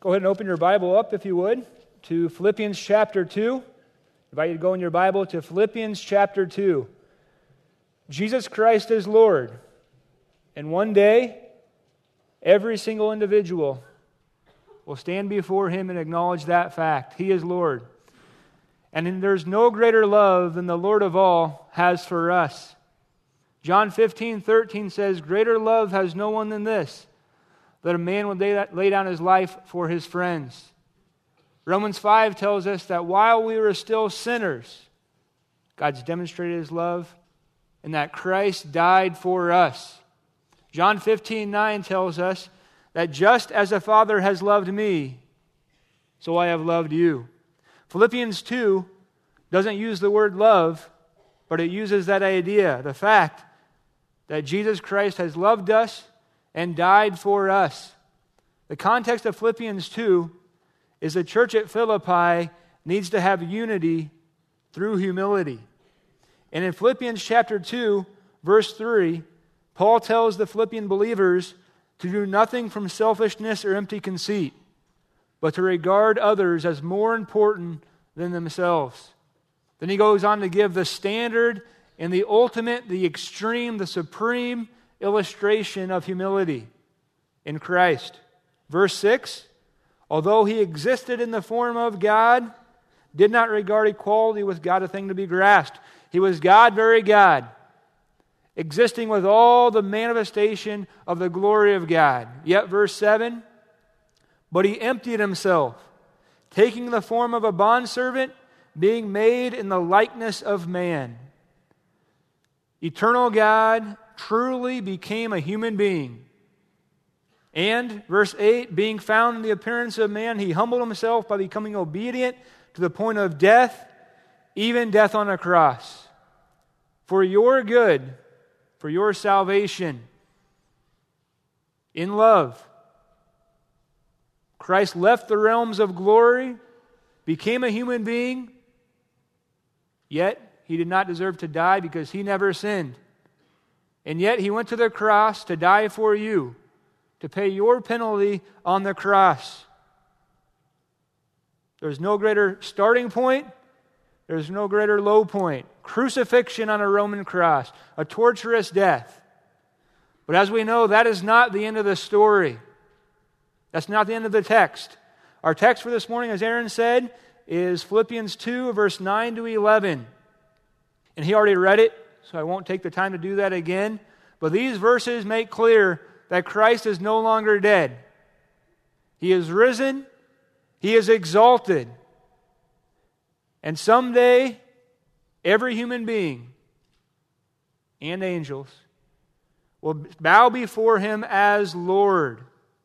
Go ahead and open your Bible up, if you would, to Philippians chapter 2. I invite you to go in your Bible to Philippians chapter 2. Jesus Christ is Lord. And one day, every single individual will stand before Him and acknowledge that fact. He is Lord. And there's no greater love than the Lord of all has for us. John 15:13 says, "Greater love has no one than this, that a man would lay down his life for his friends." Romans 5 tells us that while we were still sinners, God's demonstrated His love and that Christ died for us. John 15:9 tells us that just as the Father has loved me, so I have loved you. Philippians 2 doesn't use the word love, but it uses that idea, the fact that Jesus Christ has loved us and died for us. The context of Philippians 2 is the church at Philippi needs to have unity through humility. And in Philippians chapter 2, verse 3, Paul tells the Philippian believers to do nothing from selfishness or empty conceit, but to regard others as more important than themselves. Then he goes on to give the standard and the ultimate, the extreme, the supreme illustration of humility in Christ. Verse 6, although He existed in the form of God, did not regard equality with God a thing to be grasped. He was God, very God, existing with all the manifestation of the glory of God. Yet, verse 7, but He emptied Himself, taking the form of a bondservant, being made in the likeness of man. Eternal God truly became a human being. And, verse 8, being found in the appearance of man, He humbled Himself by becoming obedient to the point of death, even death on a cross. For your good, for your salvation, in love, Christ left the realms of glory, became a human being, yet He did not deserve to die because He never sinned. And yet He went to the cross to die for you, to pay your penalty on the cross. There's no greater starting point. There's no greater low point. Crucifixion on a Roman cross, a torturous death. But as we know, that is not the end of the story. That's not the end of the text. Our text for this morning, as Aaron said, is Philippians 2, verse 9 to 11. And he already read it, so I won't take the time to do that again. But these verses make clear that Christ is no longer dead. He is risen. He is exalted. And someday, every human being and angels will bow before Him as Lord.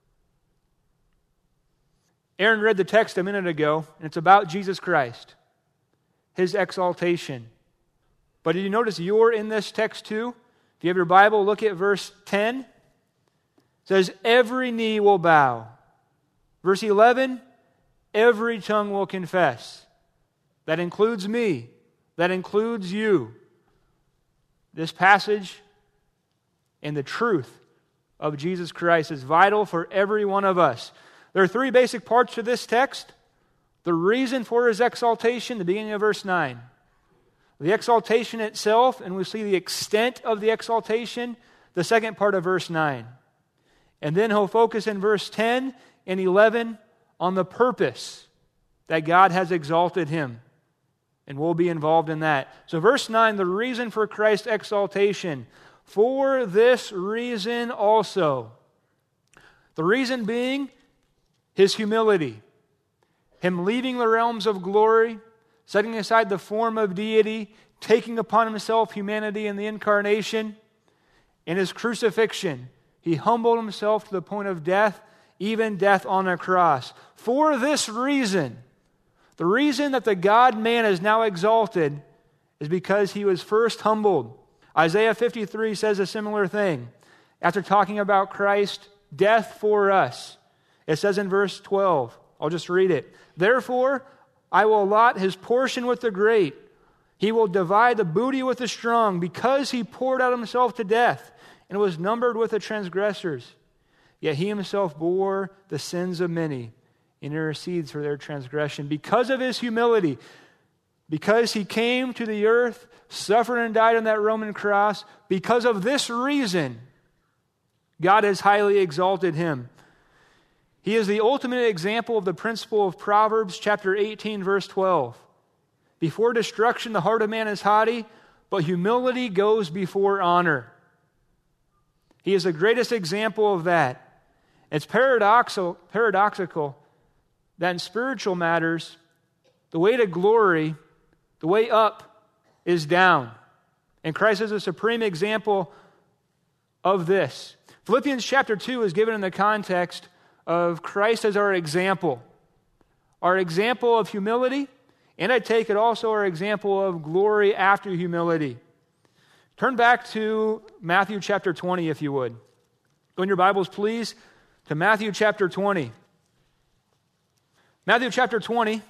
Aaron read the text a minute ago, and it's about Jesus Christ, His exaltation. But did you notice you're in this text too? If you have your Bible, look at verse 10. It says, every knee will bow. Verse 11, every tongue will confess. That includes me. That includes you. This passage and the truth of Jesus Christ is vital for every one of us. There are three basic parts to this text. The reason for His exaltation, the beginning of verse 9. The exaltation itself, and we see the extent of the exaltation, the second part of verse 9. And then he'll focus in verse 10 and 11 on the purpose that God has exalted Him. And we'll be involved in that. So verse 9, the reason for Christ's exaltation. For this reason also. The reason being His humility. Him leaving the realms of glory, setting aside the form of deity, taking upon Himself humanity in the incarnation. In His crucifixion, He humbled Himself to the point of death, even death on a cross. For this reason, the reason that the God-man is now exalted is because He was first humbled. Isaiah 53 says a similar thing. After talking about Christ's death for us, it says in verse 12, I'll just read it. Therefore, I will allot His portion with the great. He will divide the booty with the strong, because He poured out Himself to death and was numbered with the transgressors. Yet He Himself bore the sins of many and intercedes for their transgression. Because of his humility, because he came to the earth, suffered and died on that Roman cross, because of this reason, God has highly exalted him. He is the ultimate example of the principle of Proverbs chapter 18, verse 12. Before destruction, the heart of man is haughty, but humility goes before honor. He is the greatest example of that. It's paradoxical that in spiritual matters, the way to glory, the way up, is down. And Christ is a supreme example of this. Philippians chapter 2 is given in the context of Christ as our example of humility, and I take it also our example of glory after humility. Turn back to Matthew chapter 20, if you would. Go in your Bibles, please, to Matthew chapter 20. Matthew chapter 20,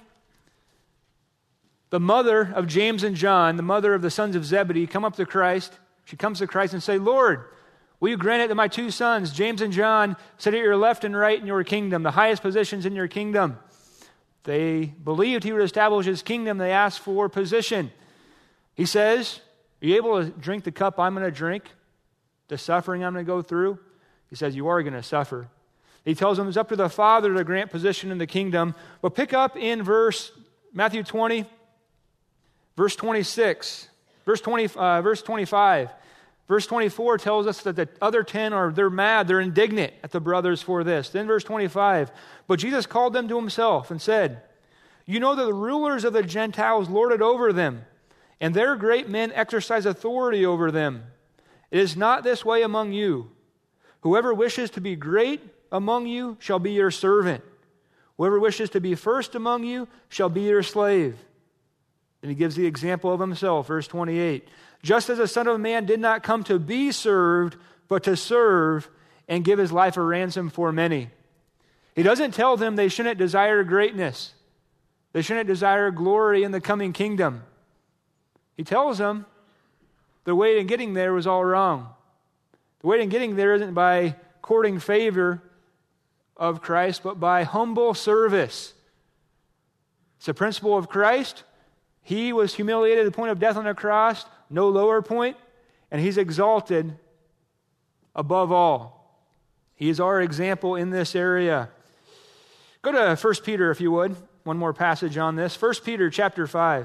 the mother of James and John, the mother of the sons of Zebedee, come up to Christ. She comes to Christ and say, "Lord, will you grant it that my two sons, James and John, sit at your left and right in your kingdom, the highest positions in your kingdom?" They believed he would establish his kingdom. They asked for position. He says, "Are you able to drink the cup I'm going to drink? The suffering I'm going to go through?" He says, "You are going to suffer." He tells them it's up to the Father to grant position in the kingdom. But pick up in Matthew 20, verse 26, verse 25. Verse 24 tells us that the other 10 they're mad, they're indignant at the brothers for this. Then verse 25, but Jesus called them to himself and said, "You know that the rulers of the Gentiles lord it over them, and their great men exercise authority over them. It is not this way among you. Whoever wishes to be great among you shall be your servant. Whoever wishes to be first among you shall be your slave." And he gives the example of himself, verse 28. "Just as the Son of Man did not come to be served, but to serve and give his life a ransom for many." He doesn't tell them they shouldn't desire greatness. They shouldn't desire glory in the coming kingdom. He tells them the way in getting there was all wrong. The way in getting there isn't by courting favor of Christ, but by humble service. It's the principle of Christ. He was humiliated to the point of death on the cross, no lower point, and he's exalted above all. He is our example in this area. Go to 1 Peter, if you would. One more passage on this. 1 Peter chapter 5.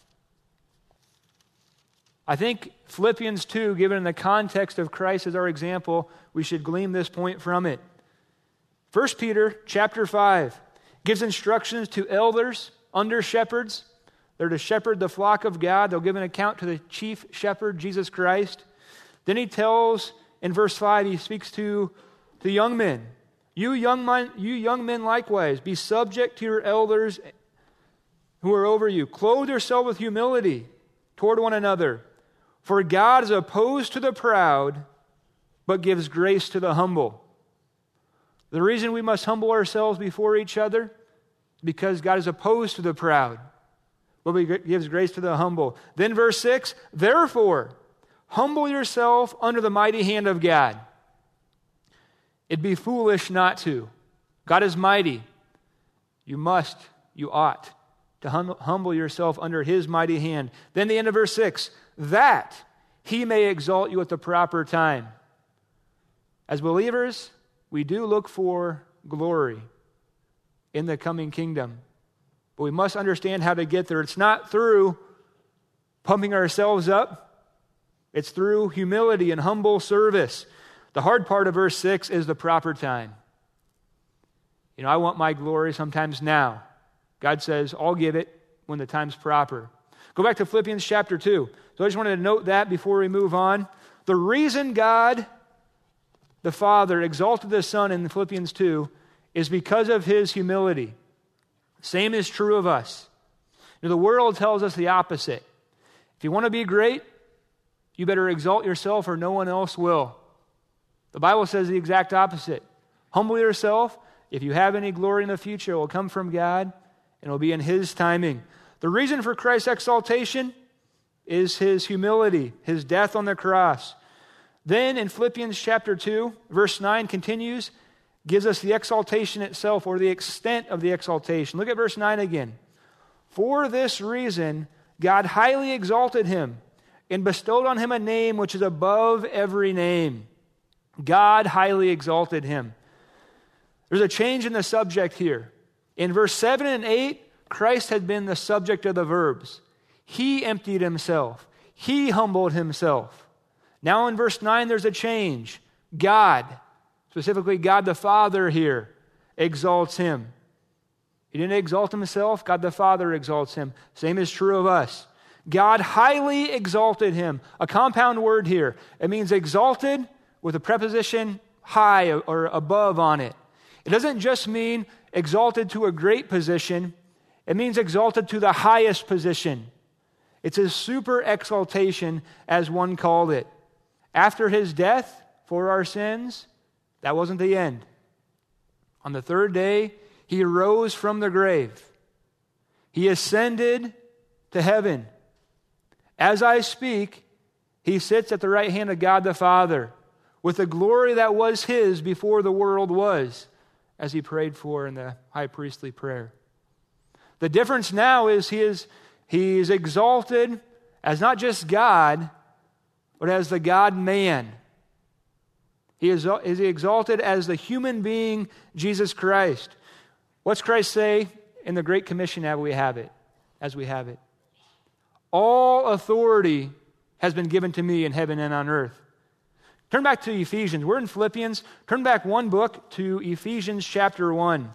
I think Philippians 2, given in the context of Christ as our example, we should glean this point from it. 1 Peter chapter 5 gives instructions to elders, under shepherds. They're to shepherd the flock of God. They'll give an account to the chief shepherd, Jesus Christ. Then he tells, in verse 5, he speaks to the young men. You young men likewise, be subject to your elders who are over you. Clothe yourself with humility toward one another. For God is opposed to the proud, but gives grace to the humble. The reason we must humble ourselves before each other is because God is opposed to the proud, but he gives grace to the humble. Then verse 6, therefore, humble yourself under the mighty hand of God. It'd be foolish not to. God is mighty. You ought to humble yourself under his mighty hand. Then the end of verse 6, that he may exalt you at the proper time. As believers, we do look for glory in the coming kingdom. But we must understand how to get there. It's not through pumping ourselves up. It's through humility and humble service. The hard part of verse 6 is the proper time. I want my glory sometimes now. God says, I'll give it when the time's proper. Go back to Philippians chapter 2. So I just wanted to note that before we move on. The reason God, the Father, exalted the Son in Philippians 2 is because of his humility. Same is true of us. The world tells us the opposite. If you want to be great, you better exalt yourself or no one else will. The Bible says the exact opposite. Humble yourself. If you have any glory in the future, it will come from God and it will be in his timing. The reason for Christ's exaltation is his humility, his death on the cross. Then in Philippians chapter 2, verse 9 continues, gives us the exaltation itself, or the extent of the exaltation. Look at verse 9 again. For this reason, God highly exalted him and bestowed on him a name which is above every name. God highly exalted him. There's a change in the subject here. In verse 7 and 8, Christ had been the subject of the verbs. He emptied himself. He humbled himself. Now in verse 9, there's a change. God, specifically God the Father here, exalts him. He didn't exalt himself. God the Father exalts him. Same is true of us. God highly exalted him. A compound word here. It means exalted with a preposition high or above on it. It doesn't just mean exalted to a great position. It means exalted to the highest position. It's a super exaltation, as one called it. After his death for our sins, that wasn't the end. On the third day, he arose from the grave. He ascended to heaven. As I speak, he sits at the right hand of God the Father with the glory that was his before the world was, as he prayed for in the high priestly prayer. The difference now is he is exalted as not just God, but as the God-man. He is exalted as the human being, Jesus Christ. What's Christ say in the Great Commission as we have it? All authority has been given to me in heaven and on earth. Turn back to Ephesians. We're in Philippians. Turn back one book to Ephesians chapter 1.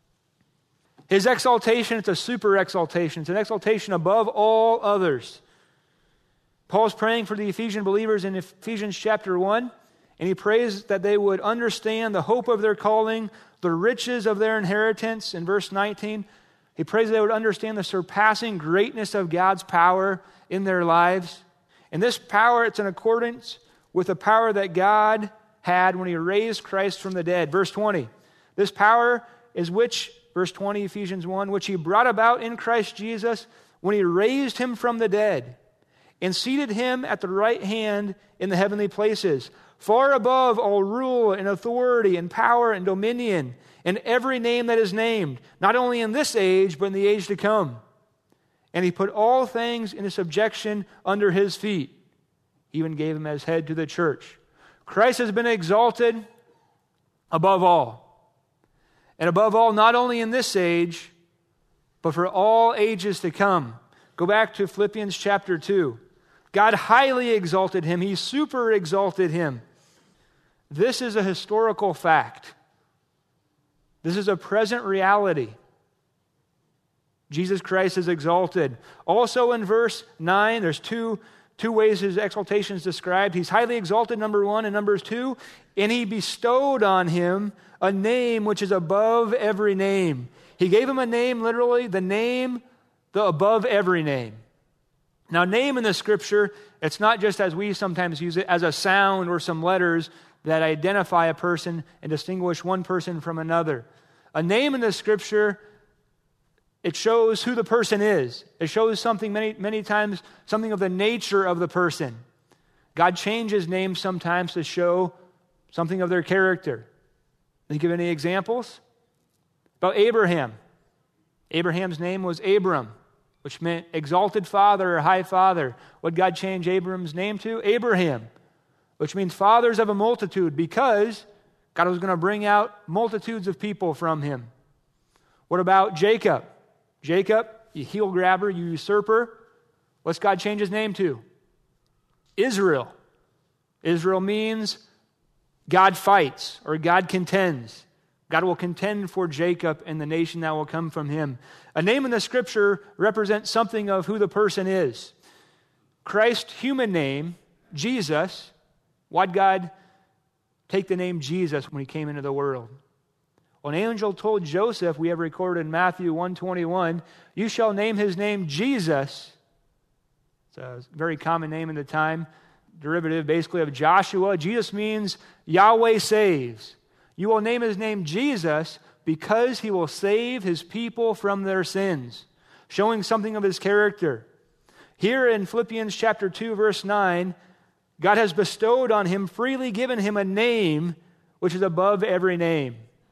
His exaltation, it's a super exaltation. It's an exaltation above all others. Paul's praying for the Ephesian believers in Ephesians chapter 1, and he prays that they would understand the hope of their calling, the riches of their inheritance. In verse 19, he prays they would understand the surpassing greatness of God's power in their lives. And this power, it's in accordance with the power that God had when he raised Christ from the dead. Verse 20, this power is verse 20, Ephesians 1, which he brought about in Christ Jesus when he raised him from the dead and seated him at the right hand in the heavenly places, far above all rule and authority and power and dominion and every name that is named, not only in this age, but in the age to come. And he put all things into subjection under his feet. He even gave him as head to the church. Christ has been exalted above all. And above all, not only in this age, but for all ages to come. Go back to Philippians chapter 2. God highly exalted him. He super exalted him. This is a historical fact. This is a present reality. Jesus Christ is exalted. Also in verse 9, there's two ways his exaltation is described. He's highly exalted, number 1, and number 2, and he bestowed on him a name which is above every name. He gave him a name, literally, the above every name. Now, name in the Scripture, it's not just as we sometimes use it, as a sound or some letters that identify a person and distinguish one person from another. A name in the Scripture, it shows who the person is. It shows something many times, something of the nature of the person. God changes names sometimes to show something of their character. Think of any examples? About Abraham. Abraham's name was Abram, which meant exalted father or high father. What did God change Abram's name to? Abraham, which means fathers of a multitude, because God was going to bring out multitudes of people from him. What about Jacob? Jacob, you heel grabber, you usurper. What's God change his name to? Israel. Israel means God fights or God contends. God will contend for Jacob and the nation that will come from him. A name in the Scripture represents something of who the person is. Christ's human name, Jesus. Why'd God take the name Jesus when he came into the world? Well, an angel told Joseph, we have recorded in Matthew 1:21, you shall name his name Jesus. It's a very common name in the time, derivative basically of Joshua. Jesus means Yahweh saves. You will name his name Jesus because he will save his people from their sins, showing something of his character. Here in Philippians chapter 2, verse 9, God has bestowed on him, freely given him a name which is above every name.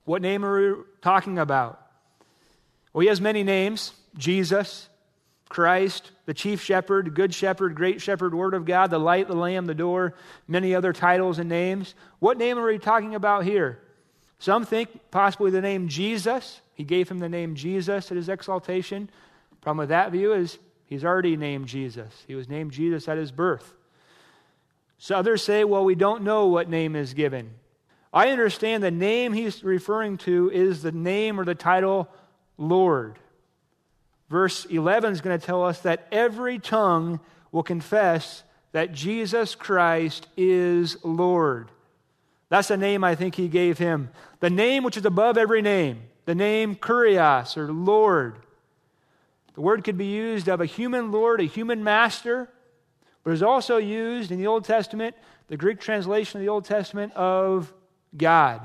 What name are we talking about? Well, he has many names. Jesus, Christ, the chief shepherd, good shepherd, great shepherd, word of God, the light, the lamb, the door, many other titles and names. What name are we talking about here? Some think possibly the name Jesus. He gave him the name Jesus at his exaltation. Problem with that view is he's already named Jesus. He was named Jesus at his birth. So others say, well, we don't know what name is given. I understand the name he's referring to is the name or the title Lord. Verse 11 is going to tell us that every tongue will confess that Jesus Christ is Lord. That's the name I think he gave him. The name which is above every name. The name Kurios, or Lord. The word could be used of a human Lord, a human master, but is also used in the Old Testament, the Greek translation of the Old Testament, of God.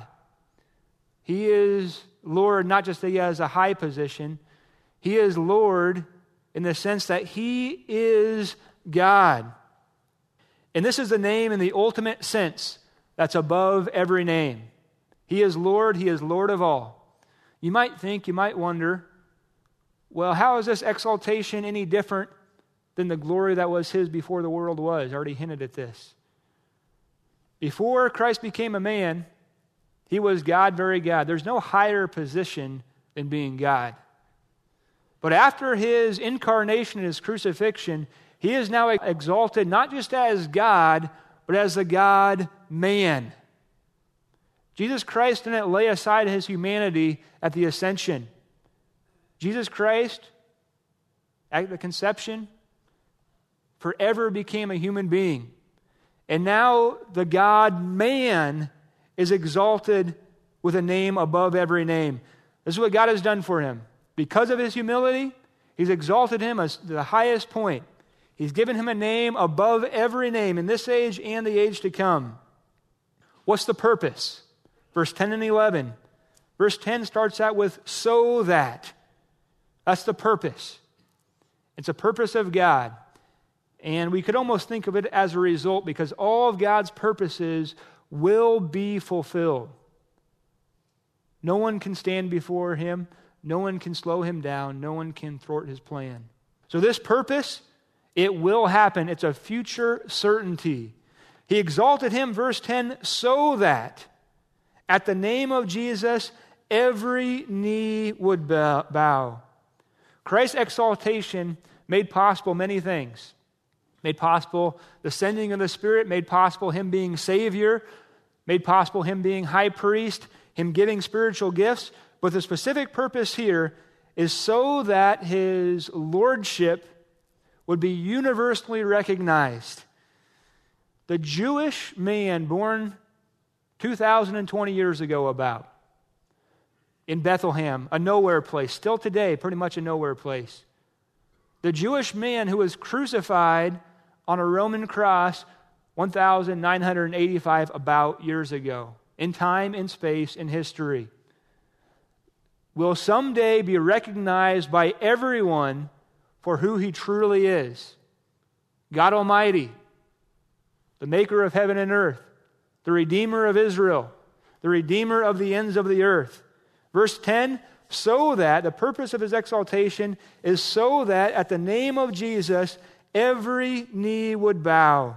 He is Lord, not just that he has a high position. He is Lord in the sense that he is God. And this is the name in the ultimate sense that's above every name. He is Lord. He is Lord of all. You might wonder, well, how is this exaltation any different than the glory that was his before the world was? I already hinted at this. Before Christ became a man, he was God, very God. There's no higher position than being God. But after his incarnation and his crucifixion, he is now exalted not just as God, but as the God-man. Jesus Christ didn't lay aside his humanity at the ascension. Jesus Christ, at the conception, forever became a human being. And now the God-man is exalted with a name above every name. This is what God has done for him. Because of his humility, he's exalted him as the highest point. He's given him a name above every name in this age and the age to come. What's the purpose? Verse 10 and 11. Verse 10 starts out with, so that. That's the purpose. It's a purpose of God. And we could almost think of it as a result, because all of God's purposes will be fulfilled. No one can stand before him. No one can slow him down. No one can thwart his plan. So this purpose, it will happen. It's a future certainty. He exalted him, verse 10, so that at the name of Jesus, every knee would bow. Christ's exaltation made possible many things. Made possible the sending of the Spirit, made possible him being Savior, made possible him being high priest, him giving spiritual gifts. But the specific purpose here is so that his lordship would be universally recognized. The Jewish man born 2,020 years ago in Bethlehem, a nowhere place, still today pretty much a nowhere place. The Jewish man who was crucified on a Roman cross 1,985 about years ago, in time, in space, in history, will someday be recognized by everyone for who he truly is. God Almighty, the maker of heaven and earth, the Redeemer of Israel, the Redeemer of the ends of the earth. Verse 10, so that, the purpose of his exaltation is so that at the name of Jesus, every knee would bow.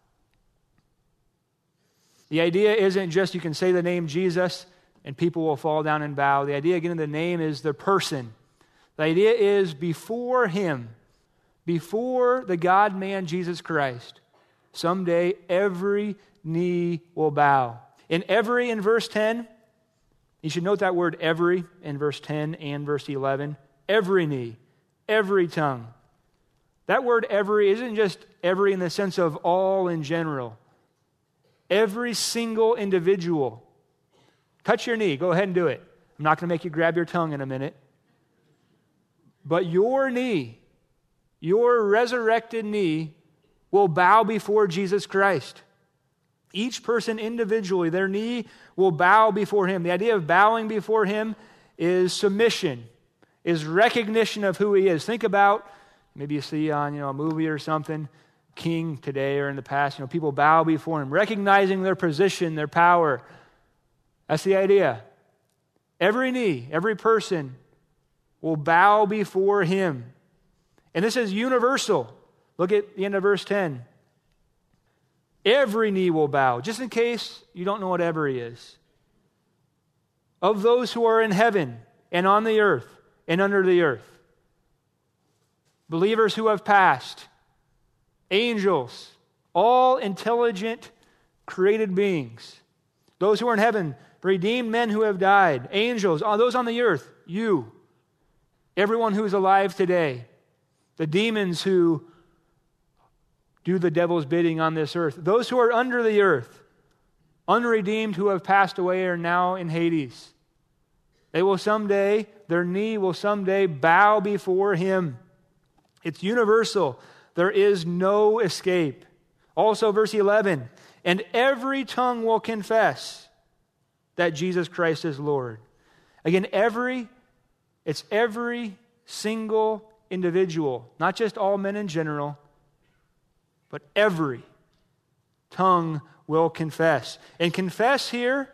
The idea isn't just you can say the name Jesus and people will fall down and bow. The idea, again, of the name is the person. The idea is before him, before the God-man Jesus Christ, someday every knee will bow. In every, in verse 10, you should note that word every in verse 10 and verse 11. Every knee, every tongue. That word every isn't just every in the sense of all in general. Every single individual. Touch your knee. Go ahead and do it. I'm not going to make you grab your tongue in a minute. But your knee, your resurrected knee, will bow before Jesus Christ. Each person individually, their knee will bow before him. The idea of bowing before him is submission, is recognition of who he is. Think about, maybe you see on a movie or something, king today or in the past, people bow before him, recognizing their position, their power. That's the idea. Every knee, every person will bow before him. And this is universal. Look at the end of verse 10. Every knee will bow, just in case you don't know what every is. Of those who are in heaven and on the earth and under the earth. Believers who have passed, angels, all intelligent, created beings. Those who are in heaven, redeemed men who have died, angels, those on the earth, you, everyone who is alive today, the demons who do the devil's bidding on this earth, those who are under the earth, unredeemed who have passed away are now in Hades. They will someday, their knee will someday bow before him. It's universal. There is no escape. Also, verse 11, and every tongue will confess that Jesus Christ is Lord. Again, it's every single individual, not just all men in general, but every tongue will confess. And confess here,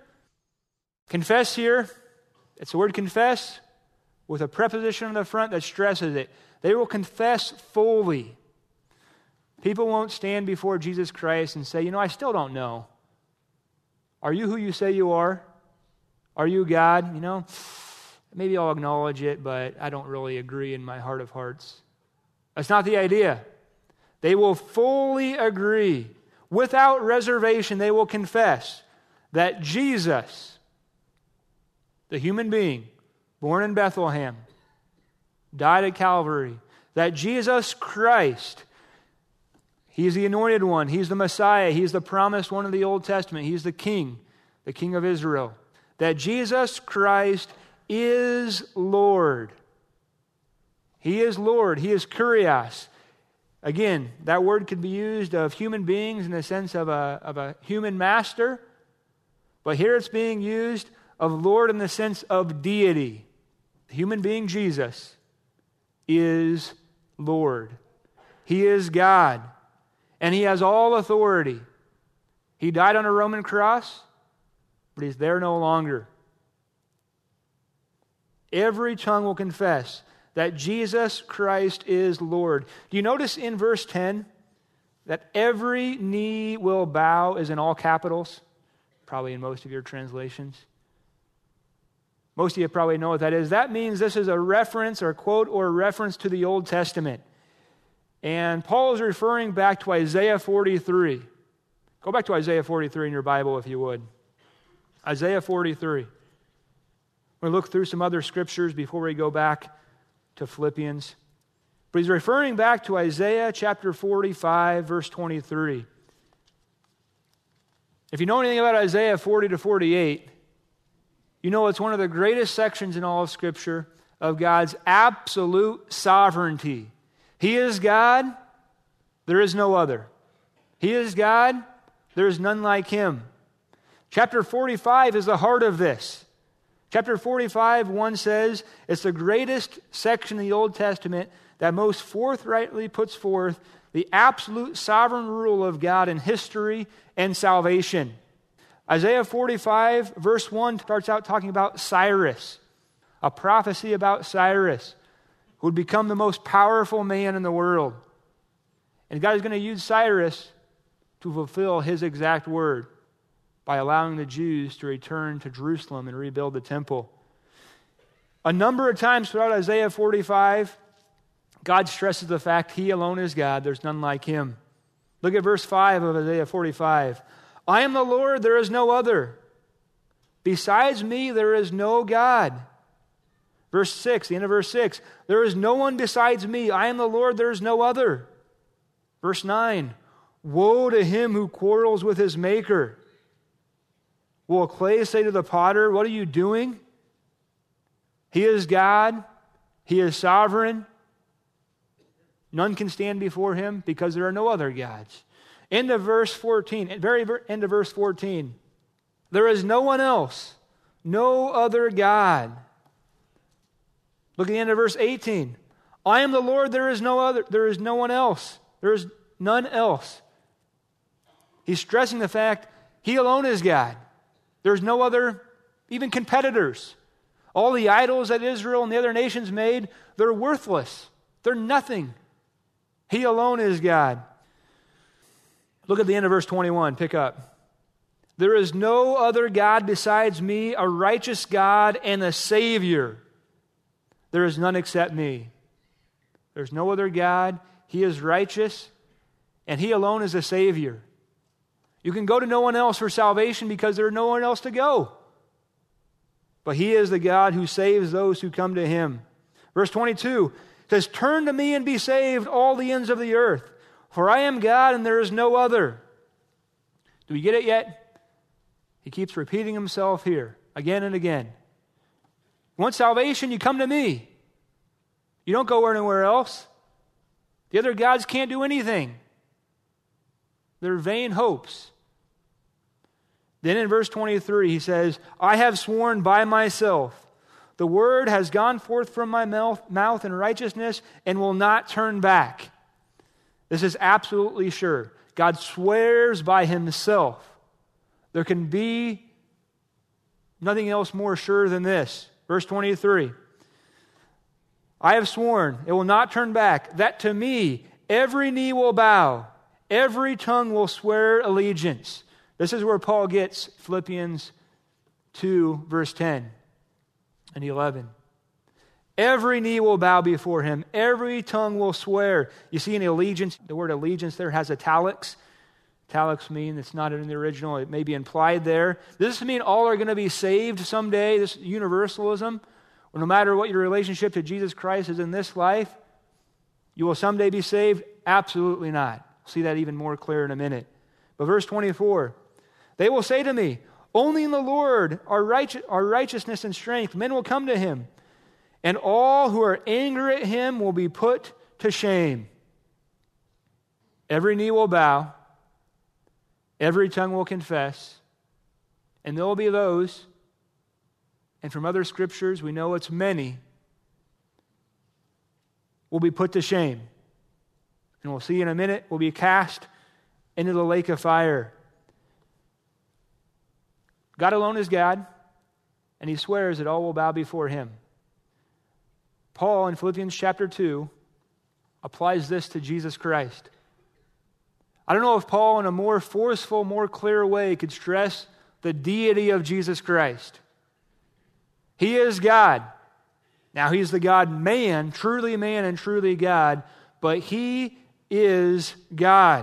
it's the word confess with a preposition on the front that stresses it. They will confess fully. People won't stand before Jesus Christ and say, I still don't know. Are you who you say you are? Are you God? Maybe I'll acknowledge it, but I don't really agree in my heart of hearts. That's not the idea. They will fully agree. Without reservation, they will confess that Jesus, the human being, born in Bethlehem, died at Calvary, that Jesus Christ, He's the anointed one, He's the Messiah, He's the promised one of the Old Testament, He's the King of Israel, that Jesus Christ is Lord. He is Lord. He is Kyrios. Again, that word could be used of human beings in the sense of a human master, but here it's being used of Lord in the sense of deity. The human being Jesus is Lord. He is God, and He has all authority. He died on a Roman cross, but He's there no longer. Every tongue will confess that Jesus Christ is Lord. Do you notice in verse 10 that every knee will bow is in all capitals? Probably in most of your translations. Most of you probably know what that is. That means this is a reference or quote or reference to the Old Testament. And Paul is referring back to Isaiah 43. Go back to Isaiah 43 in your Bible if you would. Isaiah 43. We'll look through some other scriptures before we go back to Philippians. But he's referring back to Isaiah chapter 45, verse 23. If you know anything about Isaiah 40 to 48, you know it's one of the greatest sections in all of Scripture of God's absolute sovereignty. He is God, there is no other. He is God, there is none like Him. Chapter 45 is the heart of this. Chapter 45, 1 says, it's the greatest section in the Old Testament that most forthrightly puts forth the absolute sovereign rule of God in history and salvation. Isaiah 45, verse 1 starts out talking about Cyrus, a prophecy about Cyrus, who would become the most powerful man in the world. And God is going to use Cyrus to fulfill His exact word by allowing the Jews to return to Jerusalem and rebuild the temple. A number of times throughout Isaiah 45, God stresses the fact He alone is God. There's none like Him. Look at verse 5 of Isaiah 45. I am the Lord, there is no other. Besides me, there is no God. Verse 6, the end of verse 6. There is no one besides me. I am the Lord, there is no other. Verse 9. Woe to him who quarrels with his maker. Will clay say to the potter, what are you doing? He is God. He is sovereign. None can stand before Him because there are no other gods. End of verse 14, very end of verse 14. There is no one else, no other God. Look at the end of verse 18. I am the Lord, there is no other, there is no one else. There is none else. He's stressing the fact He alone is God. There's no other, even competitors. All the idols that Israel and the other nations made, they're worthless. They're nothing. He alone is God. Look at the end of verse 21. Pick up. There is no other God besides me, a righteous God and a Savior. There is none except me. There's no other God. He is righteous, and He alone is a Savior. You can go to no one else for salvation because there's no one else to go. But He is the God who saves those who come to Him. Verse 22 says, turn to me and be saved, all the ends of the earth. For I am God and there is no other. Do we get it yet? He keeps repeating Himself here again and again. You want salvation? You come to me. You don't go anywhere else. The other gods can't do anything. They're vain hopes. Then in verse 23 He says, I have sworn by myself, the word has gone forth from my mouth in righteousness and will not turn back. This is absolutely sure. God swears by Himself. There can be nothing else more sure than this. Verse 23. I have sworn, it will not turn back, that to me every knee will bow, every tongue will swear allegiance. This is where Paul gets Philippians 2, verse 10 and 11. Every knee will bow before Him. Every tongue will swear. You see in allegiance, the word allegiance there has italics. Italics mean it's not in the original. It may be implied there. Does this mean all are going to be saved someday? This universalism? Or no matter what your relationship to Jesus Christ is in this life, you will someday be saved? Absolutely not. We'll see that even more clear in a minute. But verse 24, they will say to me, only in the Lord are righteousness and strength. Men will come to Him, and all who are angry at Him will be put to shame. Every knee will bow, every tongue will confess, and there will be those, and from other scriptures we know it's many, will be put to shame. And we'll see in a minute, will be cast into the lake of fire. God alone is God, and He swears that all will bow before Him. Paul in Philippians chapter 2 applies this to Jesus Christ. I don't know if Paul in a more forceful, more clear way could stress the deity of Jesus Christ. He is God. Now He's the God-man and truly God, but He is God.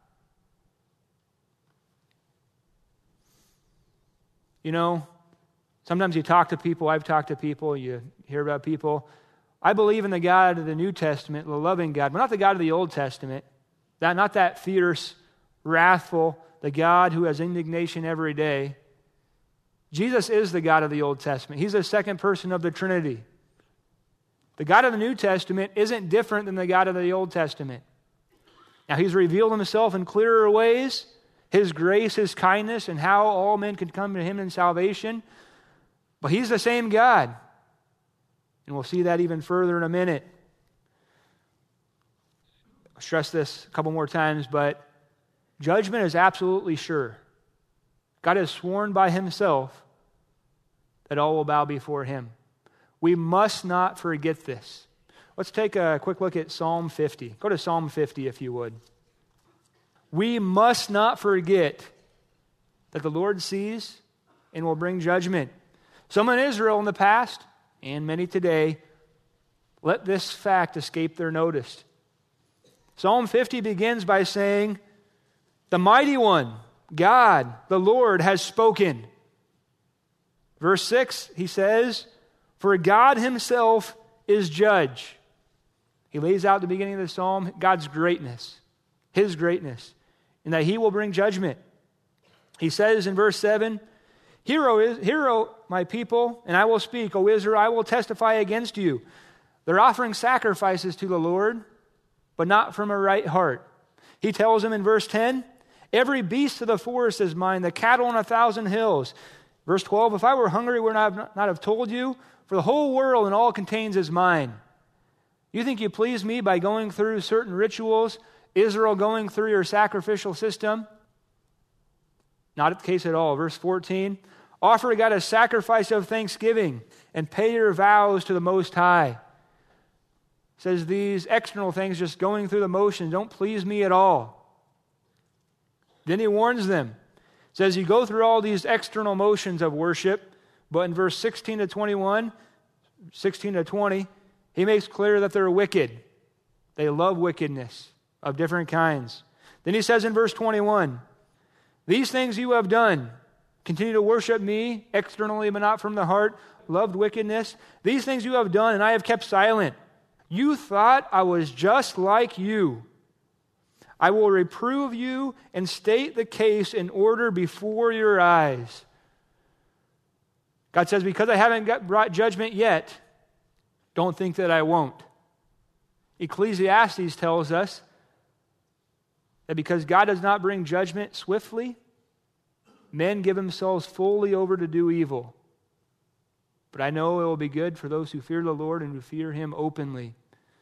You know, sometimes you talk to people, I've talked to people, you hear about people. I believe in the God of the New Testament, the loving God, but not the God of the Old Testament. Not that fierce, wrathful, the God who has indignation every day. Jesus is the God of the Old Testament. He's the second person of the Trinity. The God of the New Testament isn't different than the God of the Old Testament. Now, He's revealed Himself in clearer ways, His grace, His kindness, and how all men can come to Him in salvation. But He's the same God. And we'll see that even further in a minute. I'll stress this a couple more times, but judgment is absolutely sure. God has sworn by Himself that all will bow before Him. We must not forget this. Let's take a quick look at Psalm 50. Go to Psalm 50 if you would. We must not forget that the Lord sees and will bring judgment. Some in Israel in the past, and many today, let this fact escape their notice. Psalm 50 begins by saying, the mighty one, God, the Lord, has spoken. Verse 6, he says, for God Himself is judge. He lays out at the beginning of the psalm God's greatness, His greatness, and that He will bring judgment. He says in verse 7, Hear, my people, and I will speak. O Israel, I will testify against you. They're offering sacrifices to the Lord, but not from a right heart. He tells them in verse 10, every beast of the forest is mine, the cattle on 1,000 hills. Verse 12, if I were hungry, would I not have told you? For the whole world and all it contains is mine. You think you please me by going through certain rituals, Israel going through your sacrificial system? Not the case at all. Verse 14, Offer to God a sacrifice of thanksgiving and pay your vows to the Most High. It says these external things, just going through the motions, don't please me at all. Then he warns them. It says you go through all these external motions of worship, but in verse 16 to 21, 16 to 20, he makes clear that they're wicked. They love wickedness of different kinds. Then he says in verse 21, these things you have done, continue to worship me externally but not from the heart, loved wickedness. These things you have done and I have kept silent. You thought I was just like you. I will reprove you and state the case in order before your eyes. God says, because I haven't brought judgment yet, don't think that I won't. Ecclesiastes tells us that because God does not bring judgment swiftly, men give themselves fully over to do evil. But I know it will be good for those who fear the Lord and who fear Him openly.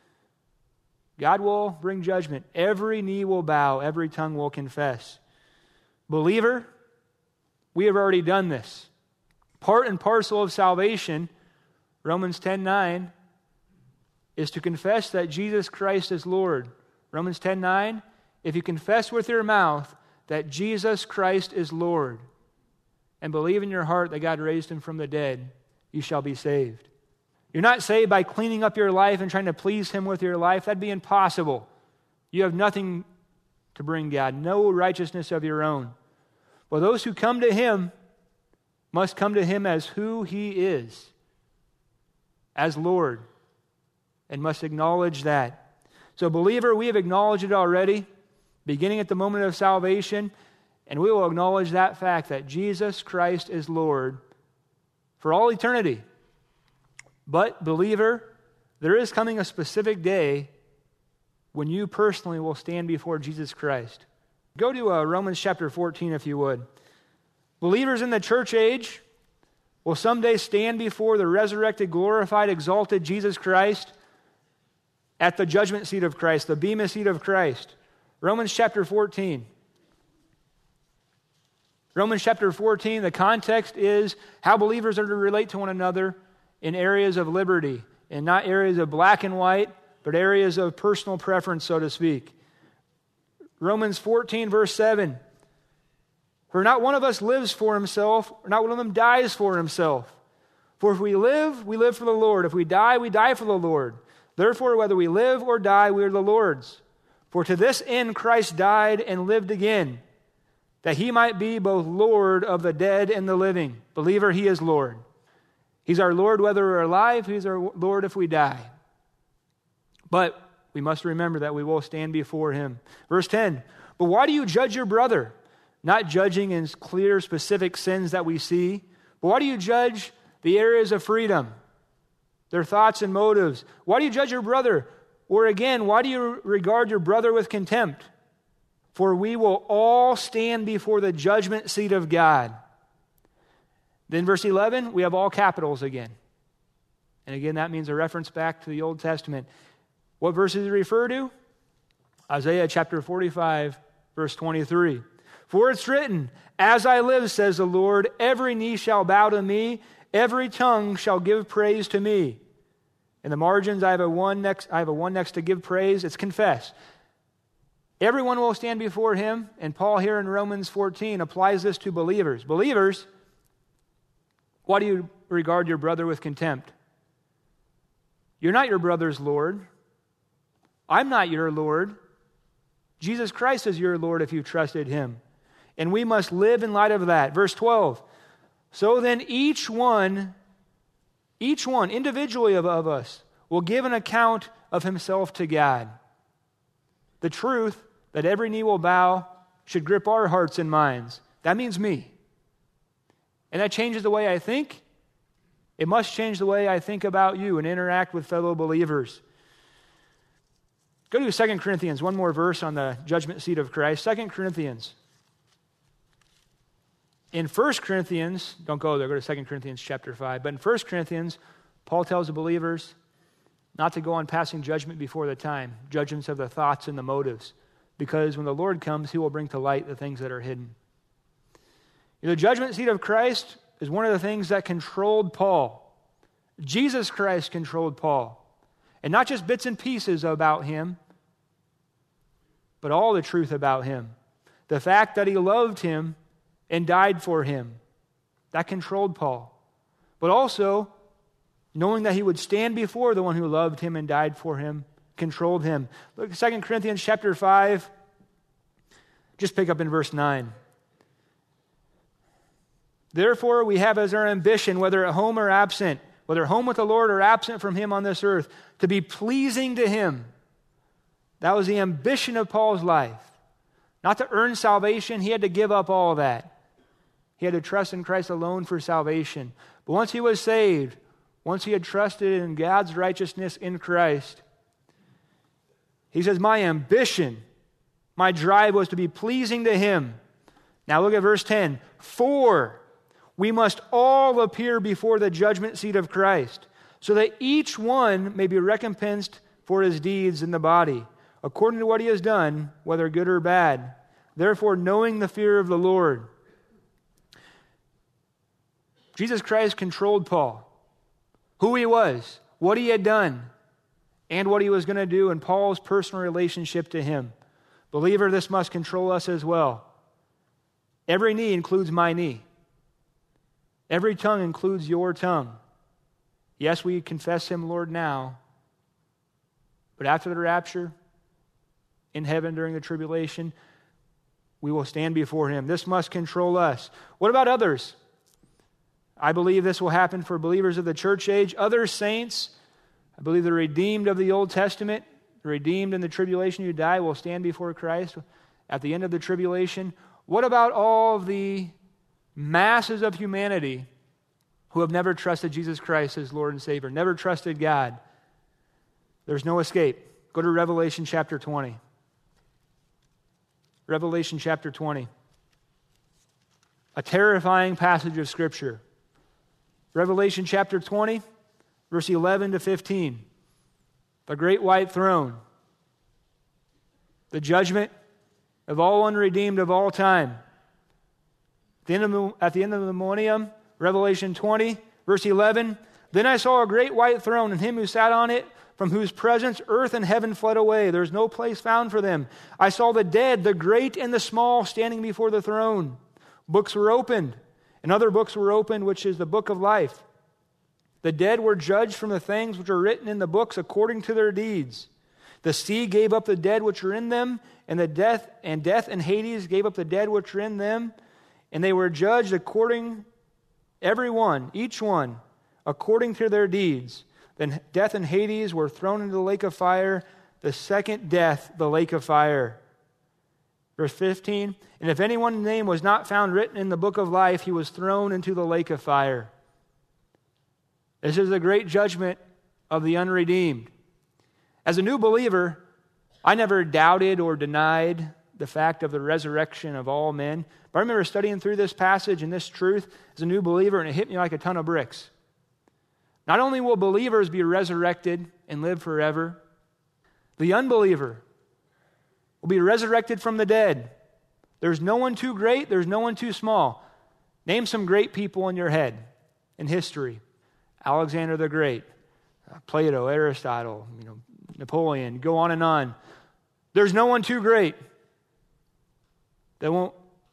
God will bring judgment. Every knee will bow, every tongue will confess. Believer, we have already done this. Part and parcel of salvation, Romans 10:9, is to confess that Jesus Christ is Lord. Romans 10:9, if you confess with your mouth that Jesus Christ is Lord and believe in your heart that God raised Him from the dead, you shall be saved. You're not saved by cleaning up your life and trying to please Him with your life. That'd be impossible. You have nothing to bring God, no righteousness of your own. Well, those who come to Him must come to Him as who He is, as Lord, and must acknowledge that. So, believer, we have acknowledged it already, beginning at the moment of salvation, and we will acknowledge that fact that Jesus Christ is Lord for all eternity. But, believer, there is coming a specific day when you personally will stand before Jesus Christ. Go to Romans chapter 14, if you would. Believers in the church age will someday stand before the resurrected, glorified, exalted Jesus Christ at the judgment seat of Christ, the bema seat of Christ. Romans chapter 14. Romans chapter 14, the context is how believers are to relate to one another in areas of liberty, and not areas of black and white, but areas of personal preference, so to speak. Romans 14, verse 7. For not one of us lives for himself, or not one of them dies for himself. For if we live for the Lord. If we die for the Lord. Therefore, whether we live or die, we are the Lord's. For to this end Christ died and lived again, that He might be both Lord of the dead and the living. Believer, He is Lord. He's our Lord whether we're alive. He's our Lord if we die. But we must remember that we will stand before Him. Verse 10, but why do you judge your brother? Not judging in clear, specific sins that we see, but why do you judge the areas of freedom, their thoughts and motives? Why do you judge your brother? Or again, why do you regard your brother with contempt? For we will all stand before the judgment seat of God. Then verse 11, we have all capitals again. And again, that means a reference back to the Old Testament. What verse does it refer to? Isaiah chapter 45, verse 23. For it's written, as I live, says the Lord, every knee shall bow to me, every tongue shall give praise to me. In the margins, I have a one next to give praise. It's confess. Everyone will stand before Him, and Paul here in Romans 14 applies this to believers. Believers, why do you regard your brother with contempt? You're not your brother's Lord. I'm not your Lord. Jesus Christ is your Lord if you trusted Him. And we must live in light of that. Verse 12. So then each one individually of us will give an account of himself to God. The truth that every knee will bow should grip our hearts and minds. That means me. And that changes the way I think. It must change the way I think about you and interact with fellow believers. Go to 2 Corinthians, one more verse on the judgment seat of Christ. 2 Corinthians. In 1 Corinthians, don't go there, go to 2 Corinthians chapter 5. But in 1 Corinthians, Paul tells the believers not to go on passing judgment before the time, judgments of the thoughts and the motives. Because when the Lord comes, He will bring to light the things that are hidden. The judgment seat of Christ, is one of the things that controlled Paul. Jesus Christ controlled Paul. And not just bits and pieces about him, but all the truth about him. The fact that he loved him and died for him, that controlled Paul. But also, knowing that he would stand before the one who loved him and died for him, controlled him. Look at 2 Corinthians chapter 5. Just pick up in verse 9. Therefore, we have as our ambition, whether at home or absent, whether home with the Lord or absent from him on this earth, to be pleasing to him. That was the ambition of Paul's life. Not to earn salvation, he had to give up all that. He had to trust in Christ alone for salvation. But once he was saved, once he had trusted in God's righteousness in Christ, he says, my ambition, my drive was to be pleasing to him. Now look at verse 10. For we must all appear before the judgment seat of Christ, so that each one may be recompensed for his deeds in the body, according to what he has done, whether good or bad. Therefore, knowing the fear of the Lord. Jesus Christ controlled Paul, who he was, what he had done, and what he was going to do in Paul's personal relationship to him. Believer, this must control us as well. Every knee includes my knee. Every tongue includes your tongue. Yes, we confess him Lord now, but after the rapture, in heaven during the tribulation, we will stand before him. This must control us. What about others? I believe this will happen for believers of the church age. Other saints, I believe the redeemed of the Old Testament, the redeemed in the tribulation who die, will stand before Christ at the end of the tribulation. What about all of the masses of humanity who have never trusted Jesus Christ as Lord and Savior, never trusted God? There's no escape. Go to Revelation chapter 20. Revelation chapter 20. A terrifying passage of Scripture. Revelation chapter 20, verse 11 to 15. The great white throne. The judgment of all unredeemed of all time. At the end of the millennium, Revelation 20, verse 11, then I saw a great white throne, and him who sat on it, from whose presence earth and heaven fled away. There is no place found for them. I saw the dead, the great and the small, standing before the throne. Books were opened, and other books were opened, which is the book of life. The dead were judged from the things which are written in the books according to their deeds. The sea gave up the dead which are in them, and death and Hades gave up the dead which are in them, and they were judged according, each one, according to their deeds. Then death and Hades were thrown into the lake of fire, the second death, the lake of fire. Verse 15, and if anyone's name was not found written in the book of life, he was thrown into the lake of fire. This is the great judgment of the unredeemed. As a new believer, I never doubted or denied the fact of the resurrection of all men. But I remember studying through this passage and this truth as a new believer, and it hit me like a ton of bricks. Not only will believers be resurrected and live forever, the unbeliever will be resurrected from the dead. There's no one too great, there's no one too small. Name some great people in your head in history. Alexander the Great, Plato, Aristotle, Napoleon, go on and on. There's no one too great that won't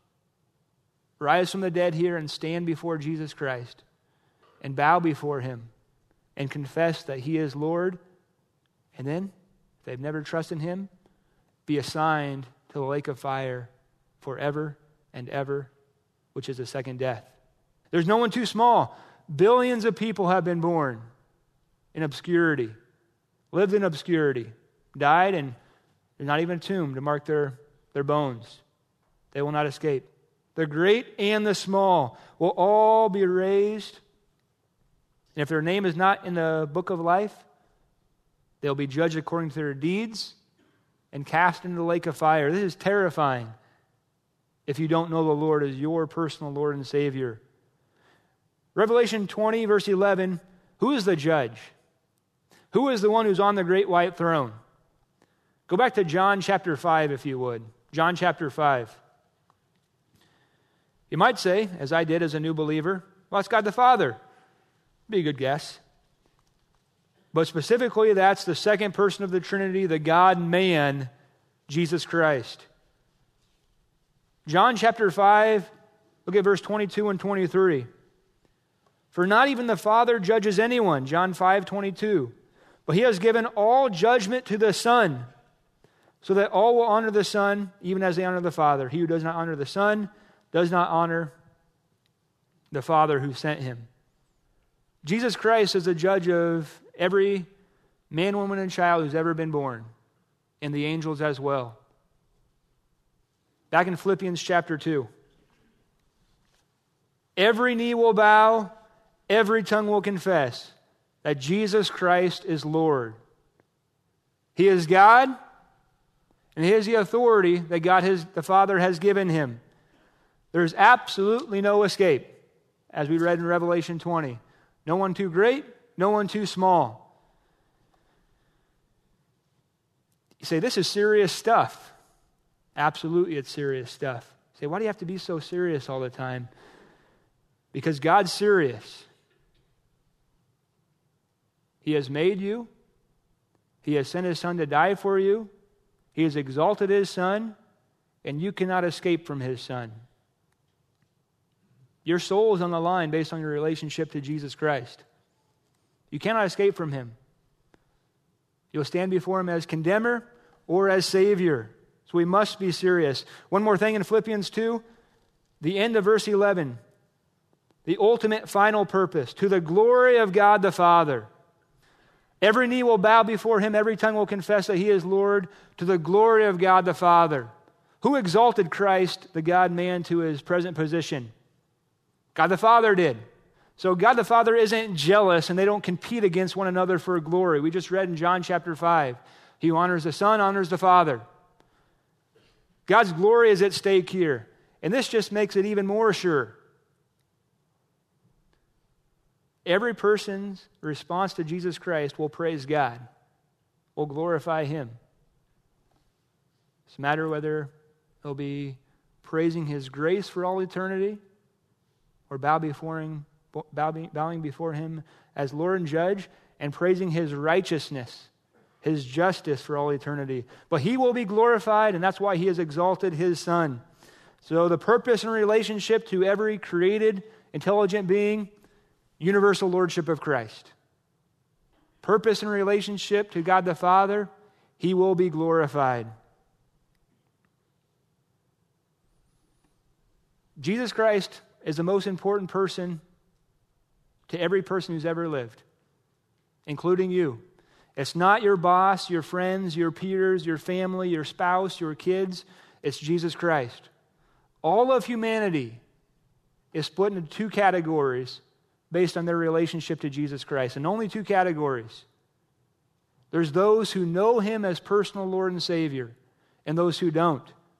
rise from the dead here and stand before Jesus Christ and bow before him and confess that he is Lord, and then, if they've never trusted him, be assigned to the lake of fire forever and ever, which is the second death. There's no one too small. Billions of people have been born in obscurity, lived in obscurity, died, and there's not even a tomb to mark their bones. They will not escape. The great and the small will all be raised. And if their name is not in the book of life, they'll be judged according to their deeds and cast into the lake of fire. This is terrifying if you don't know the Lord as your personal Lord and Savior. Revelation 20, verse 11, who is the judge? Who is the one who's on the great white throne? Go back to John chapter 5, if you would. John chapter 5. You might say, as I did as a new believer, Well, it's God the Father. Be a good guess. But specifically, that's the second person of the Trinity, the God-man, Jesus Christ. John chapter 5, look at verse 22 and 23. For not even the Father judges anyone, John 5:22, but he has given all judgment to the Son, so that all will honor the Son, even as they honor the Father. He who does not honor the Son does not honor the Father who sent him. Jesus Christ is the judge of every man, woman, and child who's ever been born, and the angels as well. Back in Philippians chapter 2. Every knee will bow, every tongue will confess that Jesus Christ is Lord. He is God, and He has the authority that the Father has given Him. There's absolutely no escape, as we read in Revelation 20. No one too great, no one too small. You say, this is serious stuff. Absolutely, it's serious stuff. You say, why do you have to be so serious all the time? Because God's serious. He has made you. He has sent His Son to die for you. He has exalted His Son, and you cannot escape from His Son. Your soul is on the line based on your relationship to Jesus Christ. You cannot escape from Him. You'll stand before Him as condemner or as Savior. So we must be serious. One more thing in Philippians 2, the end of verse 11. The ultimate final purpose, to the glory of God the Father. Every knee will bow before Him, every tongue will confess that He is Lord, to the glory of God the Father. Who exalted Christ, the God-man, to His present position? God the Father did. So God the Father isn't jealous, and they don't compete against one another for glory. We just read in John chapter 5, He who honors the Son honors the Father. God's glory is at stake here. And this just makes it even more sure. Every person's response to Jesus Christ will praise God, will glorify Him. It's a matter whether they'll be praising His grace for all eternity or bowing before Him as Lord and Judge and praising His righteousness, His justice for all eternity. But He will be glorified, and that's why He has exalted His Son. So the purpose and relationship to every created, intelligent being, universal lordship of Christ. Purpose and relationship to God the Father, He will be glorified. Jesus Christ is the most important person to every person who's ever lived, including you. It's not your boss, your friends, your peers, your family, your spouse, your kids. It's Jesus Christ. All of humanity is split into two categories based on their relationship to Jesus Christ, and only two categories. There's those who know Him as personal Lord and Savior, and those who don't.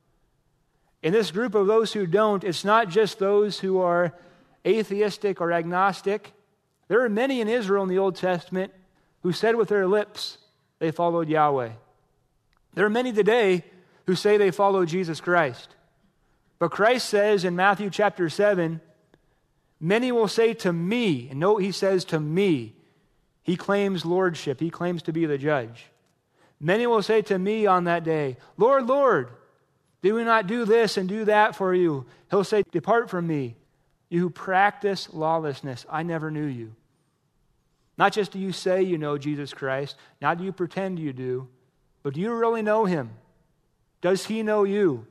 In this group of those who don't, it's not just those who are atheistic or agnostic. There are many in Israel in the Old Testament who said with their lips they followed Yahweh. There are many today who say they follow Jesus Christ. But Christ says in Matthew chapter 7, many will say to me, and note He says to me, He claims lordship, He claims to be the judge. Many will say to me on that day, Lord, Lord, did we not do this and do that for you? He'll say, depart from me, you who practice lawlessness. I never knew you. Not just do you say you know Jesus Christ, not do you pretend you do, but do you really know Him? Does He know you?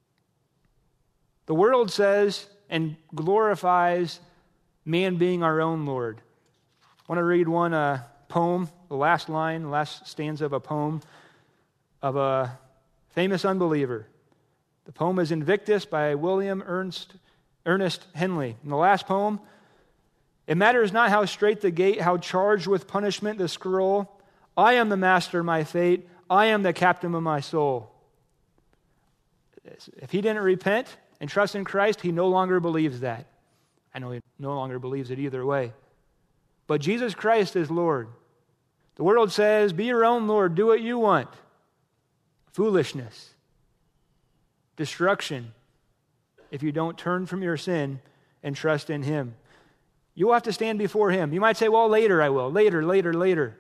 The world says and glorifies man being our own Lord. I want to read one poem, the last stanza of a poem of a famous unbeliever. The poem is Invictus by William Ernest Henley. In the last poem, it matters not how straight the gate, how charged with punishment the scroll. I am the master of my fate. I am the captain of my soul. If he didn't repent and trust in Christ, he no longer believes that. I know he no longer believes it either way. But Jesus Christ is Lord. The world says, be your own Lord, do what you want. Foolishness. Destruction if you don't turn from your sin and trust in Him. You will have to stand before him. You might say, well, later I will. Later.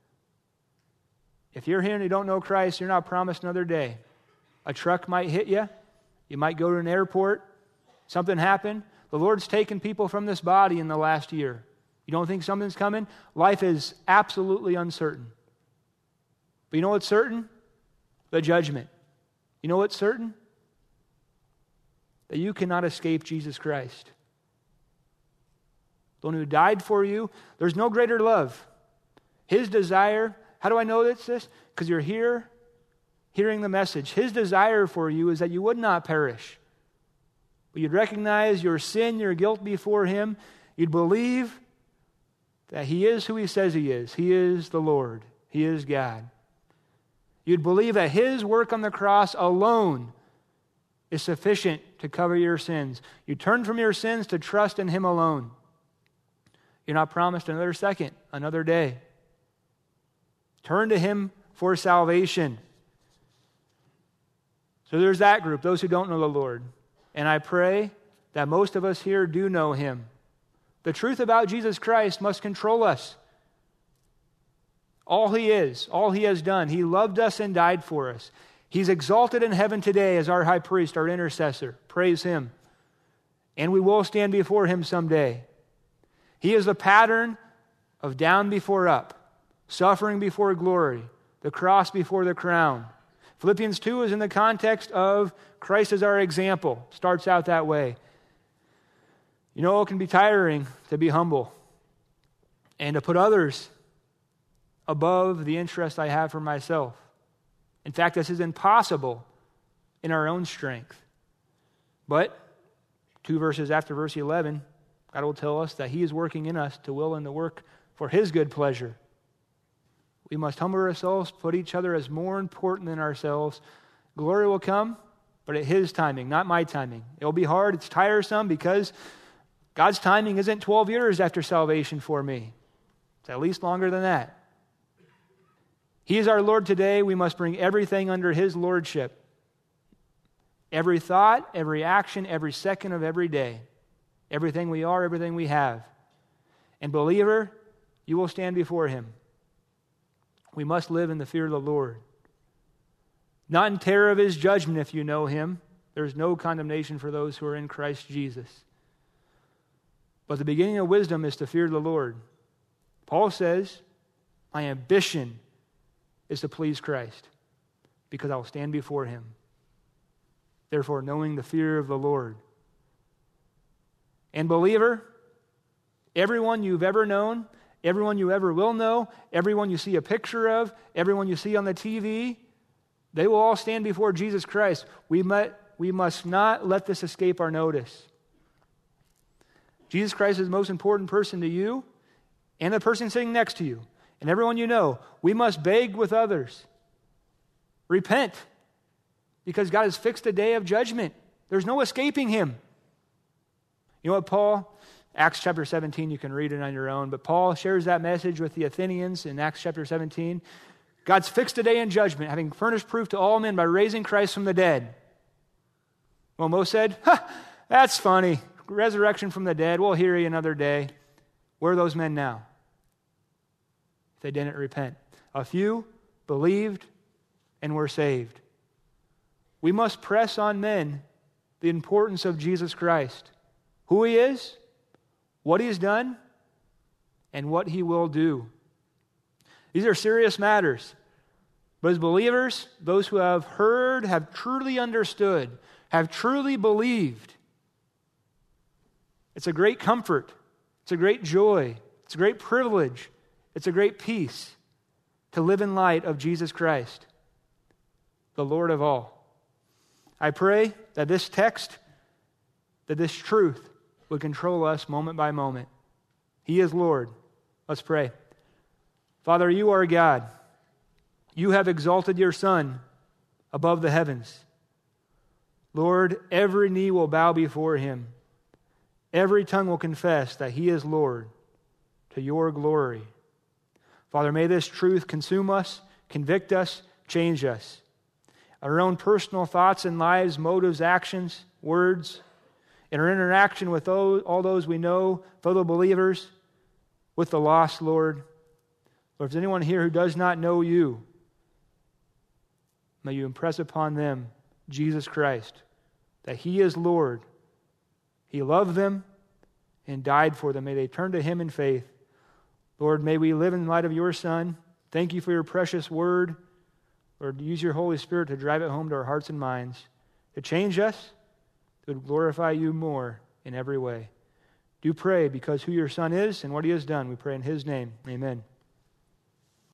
If you're here and you don't know Christ, you're not promised another day. A truck might hit you. You might go to an airport. Something happened. The Lord's taken people from this body in the last year. You don't think something's coming? Life is absolutely uncertain. But you know what's certain? The judgment. You know what's certain? That you cannot escape Jesus Christ. The one who died for you, there's no greater love. His desire, how do I know this? Because you're here hearing the message. His desire for you is that you would not perish. But you'd recognize your sin, your guilt before him. You'd believe that he is who he says he is. He is the Lord. He is God. You'd believe that his work on the cross alone is sufficient to cover your sins. You turn from your sins to trust in him alone. You're not promised another second, another day. Turn to him for salvation. So there's that group, those who don't know the Lord. And I pray that most of us here do know him. The truth about Jesus Christ must control us. All he is, all he has done, he loved us and died for us. He's exalted in heaven today as our high priest, our intercessor. Praise him. And we will stand before him someday. He is the pattern of down before up, suffering before glory, the cross before the crown. Philippians 2 is in the context of Christ as our example. Starts out that way. You know, it can be tiring to be humble and to put others above the interest I have for myself. In fact, this is impossible in our own strength. But 2 verses after verse 11, God will tell us that he is working in us to will and to work for his good pleasure. We must humble ourselves, put each other as more important than ourselves. Glory will come, but at his timing, not my timing. It will be hard, it's tiresome, because God's timing isn't 12 years after salvation for me. It's at least longer than that. He is our Lord today. We must bring everything under his lordship. Every thought, every action, every second of every day. Everything we are, everything we have. And believer, you will stand before him. We must live in the fear of the Lord. Not in terror of his judgment if you know him. There is no condemnation for those who are in Christ Jesus. But the beginning of wisdom is to fear the Lord. Paul says, my ambition is to please Christ, because I will stand before him. Therefore, knowing the fear of the Lord. And believer, everyone you've ever known, everyone you ever will know, everyone you see a picture of, everyone you see on the TV, they will all stand before Jesus Christ. We must not let this escape our notice. Jesus Christ is the most important person to you and the person sitting next to you. And everyone you know, we must beg with others. Repent, because God has fixed a day of judgment. There's no escaping him. You know what Paul, Acts chapter 17, you can read it on your own, but Paul shares that message with the Athenians in Acts chapter 17. God's fixed a day in judgment, having furnished proof to all men by raising Christ from the dead. Well, most said, that's funny. Resurrection from the dead, we'll hear you another day. Where are those men now? They didn't repent. A few believed and were saved. We must press on men the importance of Jesus Christ, who he is, what he's done, and what he will do. These are serious matters. But as believers, those who have heard, have truly understood, have truly believed, it's a great comfort. It's a great joy. It's a great privilege. It's a great peace to live in light of Jesus Christ, the Lord of all. I pray that this text, that this truth would control us moment by moment. He is Lord. Let's pray. Father, you are God. You have exalted your Son above the heavens. Lord, every knee will bow before him. Every tongue will confess that he is Lord, to your glory. Father, may this truth consume us, convict us, change us. Our own personal thoughts and lives, motives, actions, words, in our interaction with all those we know, fellow believers, with the lost, Lord. Lord, if there's anyone here who does not know you, may you impress upon them Jesus Christ, that He is Lord. He loved them and died for them. May they turn to Him in faith. Lord, may we live in light of your Son. Thank you for your precious word. Lord, use your Holy Spirit to drive it home to our hearts and minds, to change us, to glorify you more in every way. Do pray because who your Son is and what He has done. We pray in His name. Amen.